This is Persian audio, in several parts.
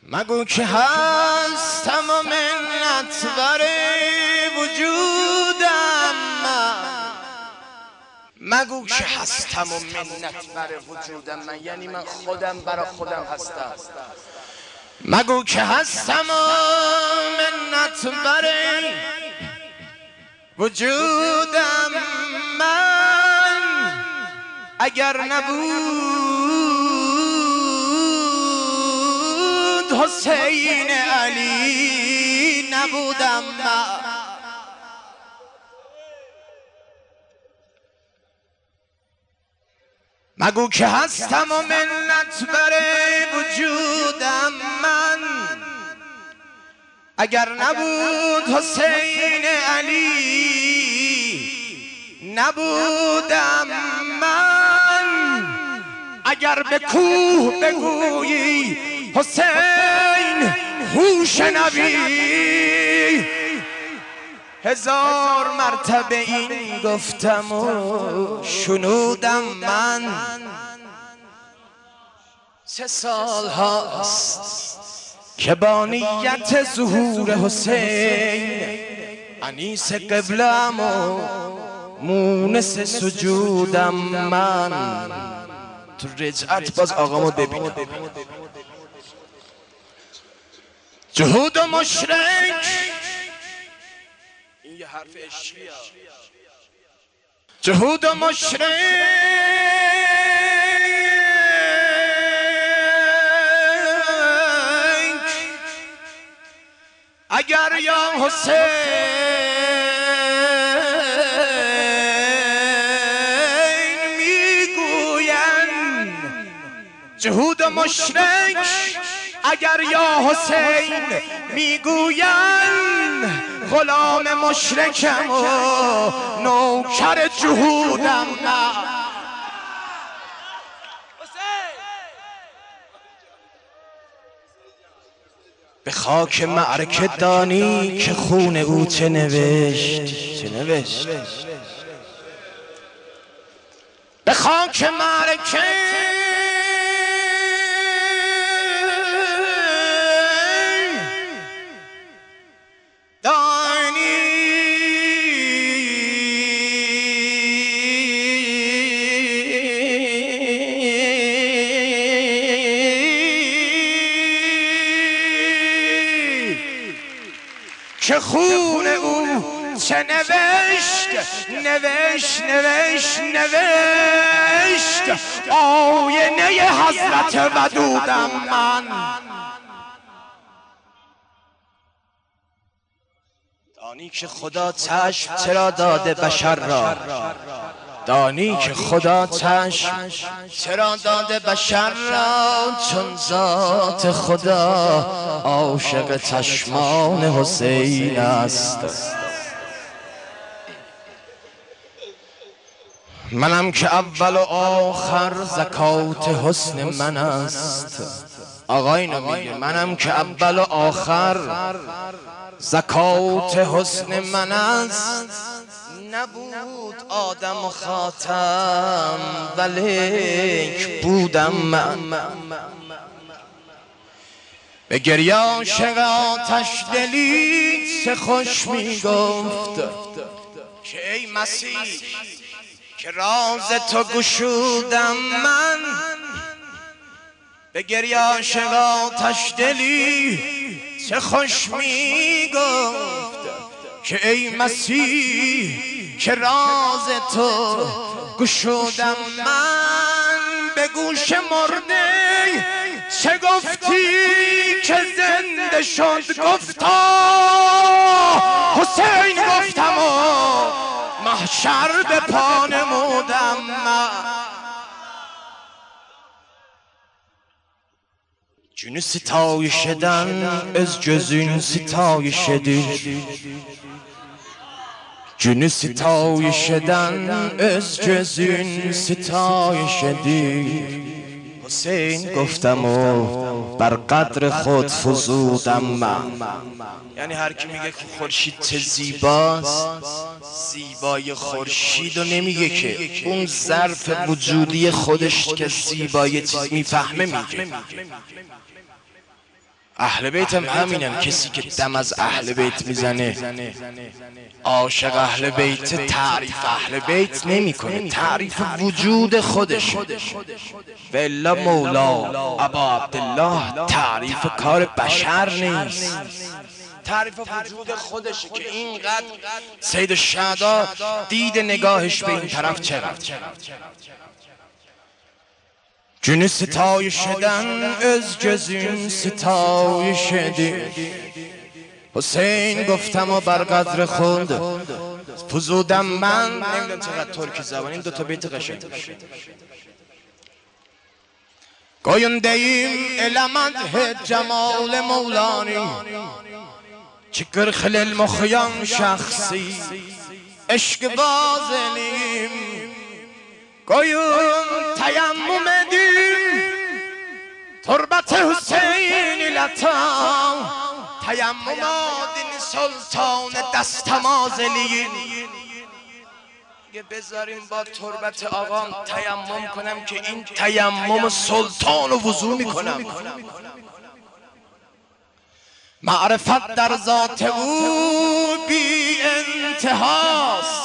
مگو که هستم و منت بر وجودم مگو که هستم و منت بر وجودم من، یعنی من خودم برا خودم هستم. مگو که هستم و منت بر وجودم من، اگر نبود حسین علی نبودم من. مگو که هستم و منت بر وجودم من، اگر نبود حسین علی نبودم من. اگر به کوه بگویی حسین هوش نبی، هزار مرتبه این گفتم و شنودم من. 3 سال هاست که با نیت ظهور حسین انیس قبلم و مونس سجودم من. تو رجعت باز آقامو ببینم. جهود و مشرک، این یه حرف عشقیه. جهود و مشرک اگر یا حسین میگوین، جهود و مشرک اگر یا حسین میگوین، غلام مشرکم و نوکر جهودم من. به خاک معرکه دانی که خون او چه نوشت، چه نوشت. به خاک معرکه که خون او چه نوشت، نوشت نوشت نوشت. آینه حضرت ودودم من. دانی که خدا چشم چرا داده بشر را، دانی که خدا چشم چرا داده بشر را، چون ذات خدا عاشق چشمان حسین است. منم که اول و آخر زکات حسن من است. آقا اینو میگه، منم که اول و آخر زکات حسن من است. نبود آدم و خاتم ولیک بودم من. به گریه عاشق آتش دلی چه خوش میگفت که ای مسیح که راز تو گشودم من. به گریه عاشق آتش دلی چه خوش میگفت که ای مسیح که راز تو گشودم من. به گوش مرده چه گفتی که زنده شد؟ گفتا حسین گفتم و محشر به پا نمودم من. جون ستایش دن از جزین ستایش دید، جون ستایش دن از جزین ستایش دید. حسین گفتم و بر قدر خود فزودم من. یعنی هر کی میگه که خورشید چه زیباست، زیبای خورشید رو نمیگه که اون ظرف وجودی خودش که زیبای چیز میفهمه میگه. اهل بیت هم همینن. کسی که دم از اهل بیت میزنه عاشق اهل بیت، تعریف اهل بیت نمیکنه، تعریف وجود خودش. و الا مولا ابا عبدالله تعریف کار بشر نیست، تعریف وجود خودشه که اینقدر سید الشهدا دید نگاهش به این طرف چقدر. جون ستایش دن از جزین ستایش دید، حسین گفتم و بر قدر خود فزودم من. نمیدونم چقدر ترکی زبان این دوتا بیت قشنگ. گاینده ایم المدح جمال مولانی، چکر خلل مخیان شخصی عشق بازنیم. گایم تیمم دیم تربت حسین لطا، تیمم آدین سلطان دستمازلین. یه بذاریم با تربت آقام تیمم کنم که این تیمم سلطان رو وضو میکنم. معرفت در ذات او بی انتهاست،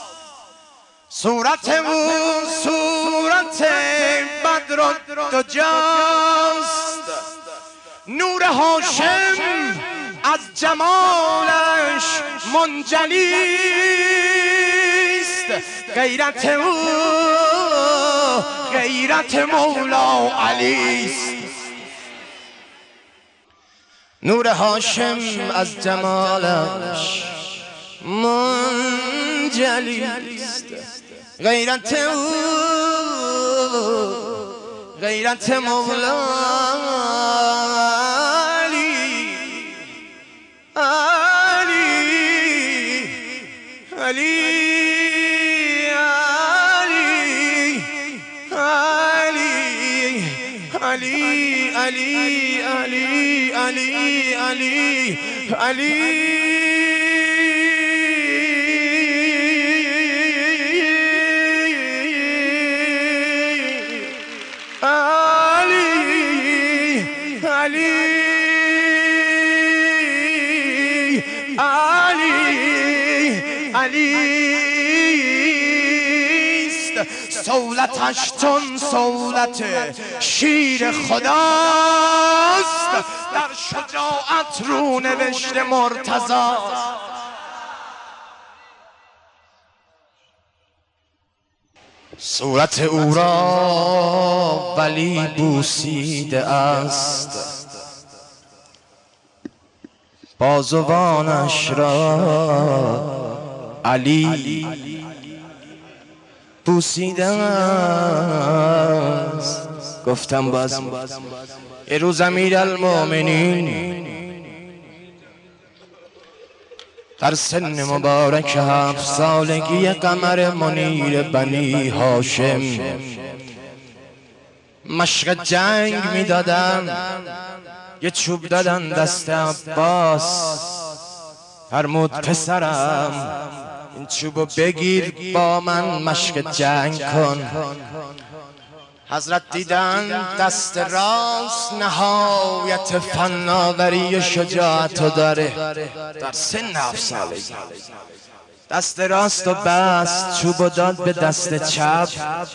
صورت او صورت بدر دجاست. نور هاشم از جمالش منجلیست، غیرت او غیرت مولا علیست. نور هاشم از جمالش منجلیست، غیرت او غیرت مولا علی علی علی علی علی علی علی علی علی علیست. صولتش چون صولت شیر خداست، در شجاعت رو نوشت مرتضاست. صورت او را ولی بوسیده است، بازوانش را علی بوسیده است. گفتم باز روز امیرالمومنین در سن مبارک 7 سالگی قمر منیر بنی هاشم مشق جنگ میدادن. یه چوب دادن دست عباس، فرمود پسرم این چوبو بگیر با من مشق جنگ کن. حضرت دیدن دست راست نهایت فناوری و شجاعتو داره. در سن 7 سالگی دست راست و بست، چوبو داد به دست چپ.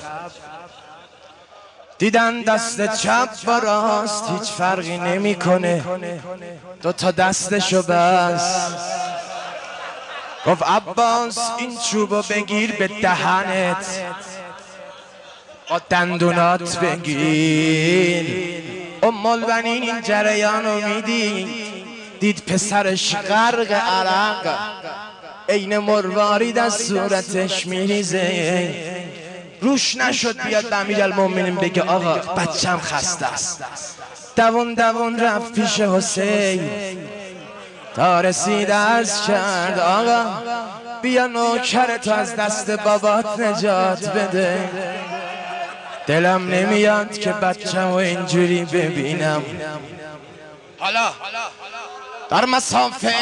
دیدن دست چپ با راست هیچ فرقی نمیکنه، دوتا دستشو بست. گفت عباس این چوبو بگیر به دهنت، با دندونات بگیر. الم‌البنین این جریانو دید پسرش غرق عرق، عین مروارید از صورتش میریزه. روش نشد بیاد به امیرالمومنین بگه آقا بچم خسته است. دوون رفت پیش حسین تا رسید عرض کرد آقا بیا نوکرت از دست بابات نجات بده، دلم نمیاد که بچه‌مو اینجوری ببینم. حالا در مسافه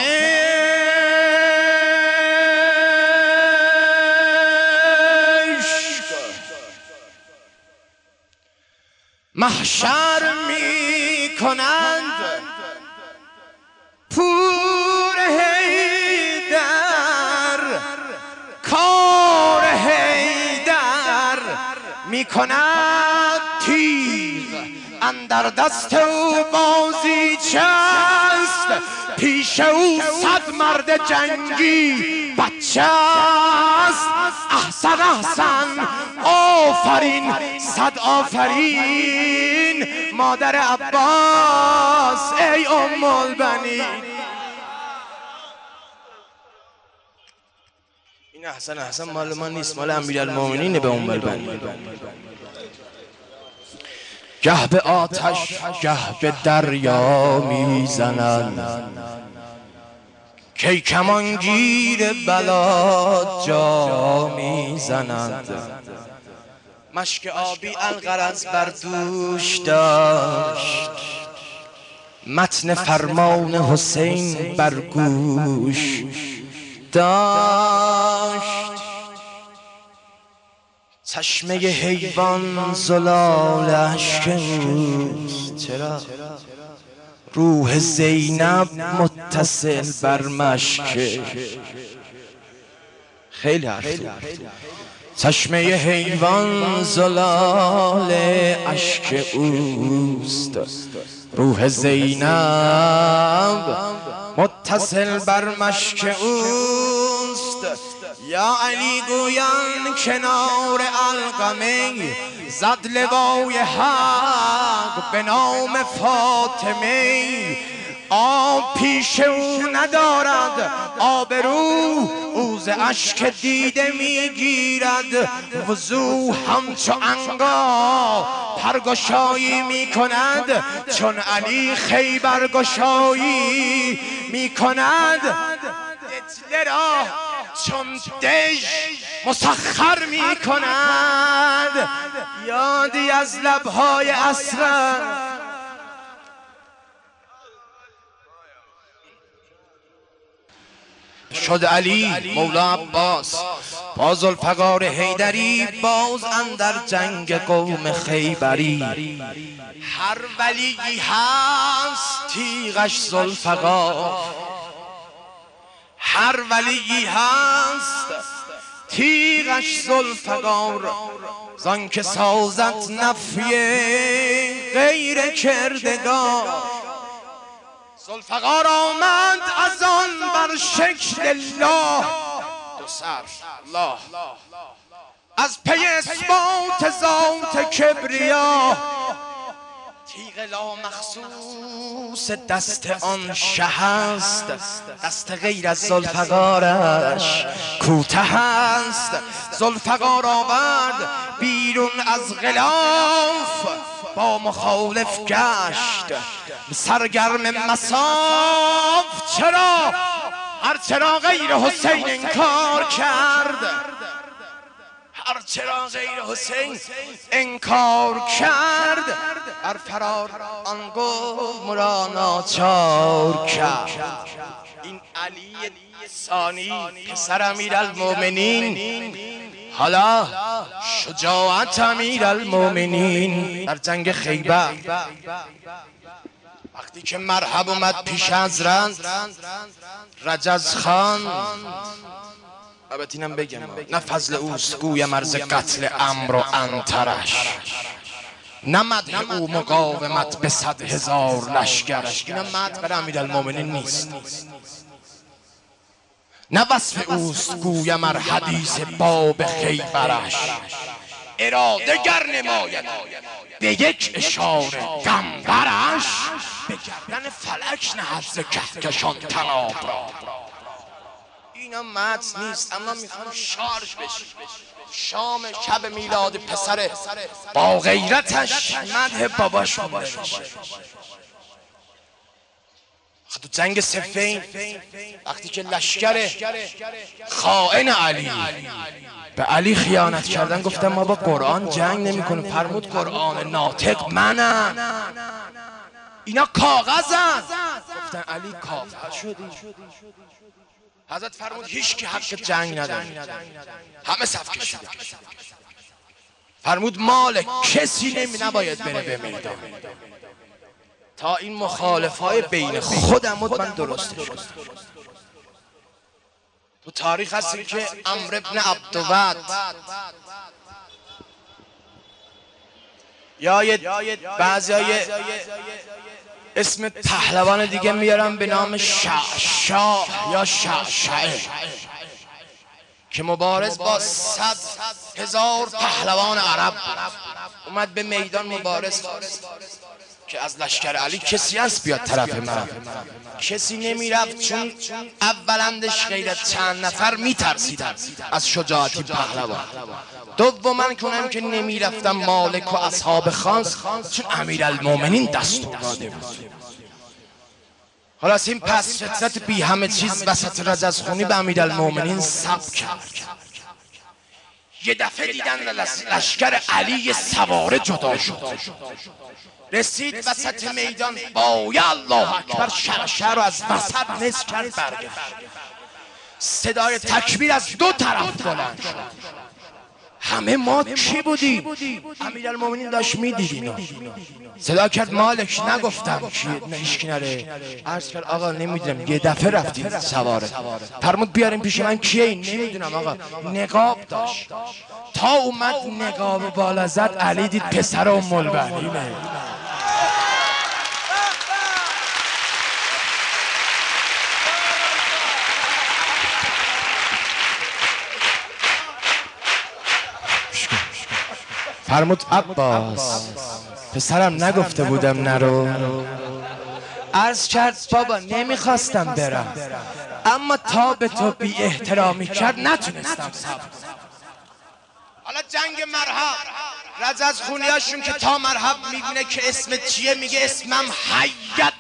محشر می کنند میکند تیغ اندر دست او بازی چست پیش او صد مرد جنگی بچه است احسن احسن آفرین صد آفرین مادر عباس ای ام البنین. این احسن احسن مال ما نیست، مال امیرالمومنین به ام البنین. گه به آتش گه به دریا میزنند کی کمانگیر بلا جا میزنند. مشک آبی الغرض بر دوش داشت متن فرمان حسین بر گوش داشت. چشمه حیوان زلال اشک اوست چرا روح زینب متصل بر مشک. خیلی حرف چشمه حیوان زلال اشک اوست روح زینب متصل بر مشک اوست. یا علی گویان کنار القمه زد لوای حق به نام فاطمه. آب پیش او ندارد آبرو او ز اشک دیده میگیرد وضو همچو عنقا پرگشایی میکند چون علی خیبرگشایی میکند. دجله را چون دژ مسخر میکند یادی از لبهای اسرار. شد علی مولا عباس با ذوالفقار حیدری باز اندر جنگ قوم خیبری. هر ولیی هست تیغش ذوالفقار هر ولیی هست تیغش ذوالفقار زان که سازد نفی غیر کردگار. ذوالفقار آمد از آن بر شکل الله دو سر الله از پی اثبات ذات کبریا. تیغ لا مخصوص دست آن شه است دست غیر از ذوالفقارش کوته است. ذوالفقار آورد بیرون از غلاف با مخالف گشت سرگرم مصاف. چرا هرچرا غیر حسین انکار کرد هرچرا غیر حسین انکار کرد بر فرار آن گفت مرا ناچار کرد. این علی ثانی پسر امیرالمومنین حالا شجاعت امیرالمومنین در جنگ خیبر وقتی که مرحب اومد پیش حضرت رجز خان. البته اینم بگم نه فضل اوست گویم عرض قتل عمرو و عنترش نه مدح او مقاومت به 100,000 لشکرش. اینم مدح بر امیرالمومنین نیست نه وصف اوست گویم ار حدیث باب خیبرش. اراده گر نماید به یک اشاره غمبرش به گردن فلک نهد ز کهکشان طناب را. اینا متن نیست اما میخوام شارژ بشی. شام شب میلاد پسر با غیرتش مدح باباش بشه. تو جنگ صفین وقتی که لشکر خائن علی به علی خیانت کردن گفتن ما با قرآن جنگ نمی کنیم. فرمود قرآن ناطق منم اینا کاغذن. گفتن علی کافر شدی. حضرت فرمود هیچ که حق جنگ نداره همه صف کشیدن. فرمود مال کسی نباید بره به میدان تا این مخالفهای بین خودم من درستش کنم. تو تاریخ هستی که عمرو بن عبدود یا بعضی اسم پهلوان دیگه میارن به نام شاه یا شعشعه که مبارز با 100,000 پهلوان عرب اومد به میدان مبارز که از لشکر علی کسی هست بیاد طرف من. کسی نمیرفت چون اولندش غیر چند نفر میترسیدن از شجاعتی پهلوان. دوما کنم که نمیرفتن مالک و اصحاب خاص چون امیرالمومنین دستور داده بود. خلاص این پس فطرت بی همه چیز وسط رجزخونی به امیرالمومنین سب کرد. یه دفعه دیدن لشکر علی سواره جدا شد، رسید وسط میدان با یا الله اکبر شعشعه رو از وسط نصف کرد برگشت. صدای تکبیر از دو طرف بلند شد. همه ما کی بودیم؟ امیرالمومنین داشت میدید اینو. صدا کرد مالک نگفتم کی هیچکی نره. عرض کرد آقا نمیدونم یه دفعه رفتید سواره. فرمود بیاریم پیش من کیه این؟ نمیدونم آقا. نقاب داشت. تا اومد نقاب بالا زد علی دید پسر ام البنینه. فرمود عباس پسرم نگفته بودم نرو؟ عرض کرد بابا نمیخواستم برم اما تا به تو بی احترامی کرد نتونستم صبر. حالا جنگ مرحب رجزخونیاشون که تا مرحب میبینه که اسمت چیه میگه اسمم حیدرم.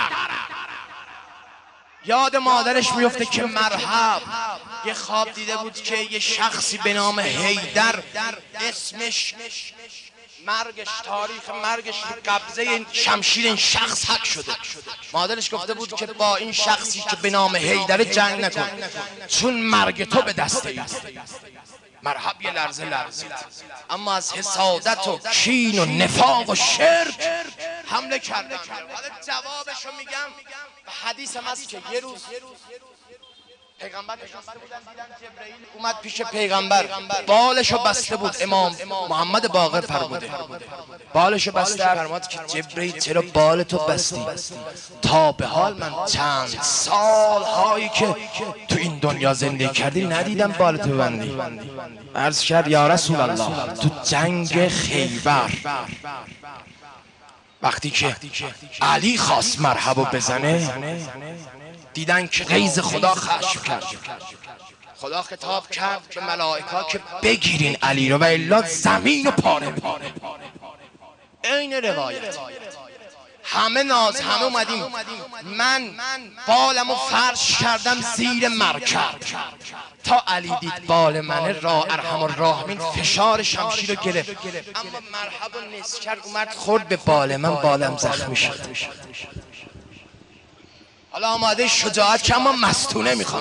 یاد مادرش میفته که مرحب یه خواب دیده بود که یه شخصی به نام حیدر اسمش مرگش تاریخ مرگش قبضه این شمشیر این شخص حک شده. مادرش گفته بود که با این شخصی که به نام حیدر جنگ نکن چون مرگ تو به دست ایست. مرحب یه لرزه لرزید اما از حسادت و کین و نفاق و شرک حمله کردن. حالا جوابشو میگم. حدیث هم هست که یه روز پیغمبر نشسته بودن دیدن جبرئیل اومد پیش پیغمبر بالشو بسته بود. امام محمد باقر فرموده بالشو بسته. فرمود که جبرئیل چرا بال تو بستی؟ تا به حال من چند سال هایی که تو این دنیا زندگی کردی ندیدم بالتو ببندی. عرض کرد یا رسول الله تو جنگ خیبر وقتی که علی خواست مرحبا بزنه دیدن که غیظ خدا خشم کرد. خدا خطاب کرد به ملائکه که بگیرین علی رو و الا زمین رو پاره میکنه. این روایت همه همه اومدیم. من بالمو فرش کردم زیر مرکب تا علی دید بال منه را ارحم الراحمین فشار شمشیر رو گرفت اما مرحب و نصف کرد اومد خورد به بال من بالم زخمی شد. حالا آماده شجاعت که اما مستونه میخوام.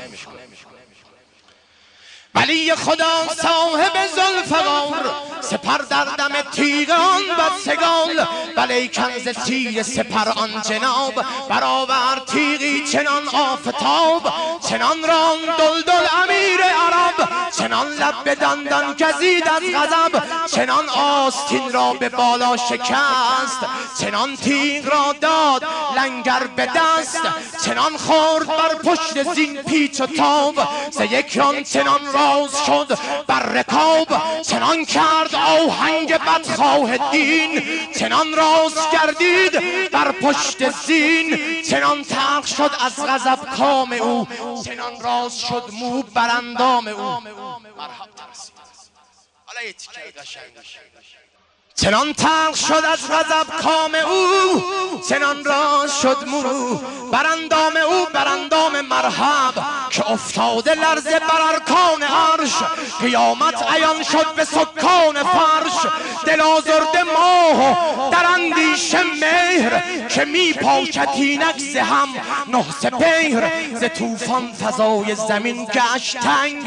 ولی خدا صاحب ذوالفقار سپر در دم تیغان و سگال ولیکن ز تیر سپر آن جناب برآور تیغی چنان آفتاب چنان راند دلدل امیر عرب چنان لب به دندان گزید از غضب چنان آستین را به بالا شکست چنان تیغ را داد لنگر به دست چنان خورد بر پشت زین پیچ و تاب ز یک ران چنان راز شد بر رکاب چنان کرد آهنگ بدخواه دین چنان راز گردید بر پشت زین چنان تلخ شد از غضب کام او چنان راز شد مو بر اندام او. مرحب ترسید. حالا یه تیکه قشنگ چنان تلخ شد از غضب کام او چنان راز شد مو بر اندام او بر اندام مرحب که افتاده لرزه بر ارکان عرش قیامت عیان شد به سکان فرش دل آزرده ماه در اندیشه مهر که می پاشد اینک ز هم نه سپهر ز طوفان فضای زمین گشت تنگ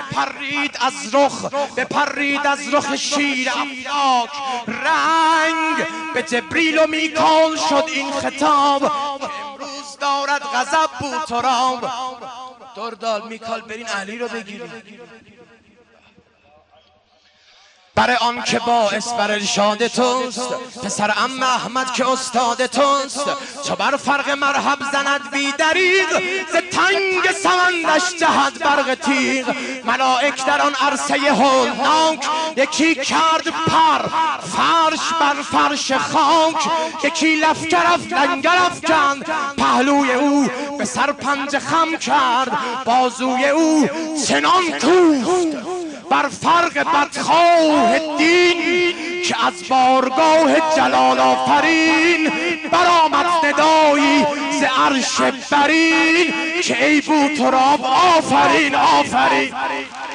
بپرید از رخ شیر افلاک رنگ به جبریل و میکائیل شد این خطاب که امروز دارد غضب بوتراب. دردال میکائیل برین علی رو بگیرید. برای آن که باعث بر ارشاد توست، پسر عم احمد که استاد توست. چو بر فرق مرحب زند بی دریغ، ز تنگ سمندش جهد برق تیغ. ملائک در آن عرصه هولناک، یکی کرد پر فرش بر فرش خاک. یکی لفکر لنگر افکند پهلوی او، به سر پنجه خم کرد بازوی او. چنان کوفت بر فرق بدخواه دین، که از بارگاه جلال آفرین برآمد ندایی ز عرش برین، که ای بوتراب آفرین آفرین.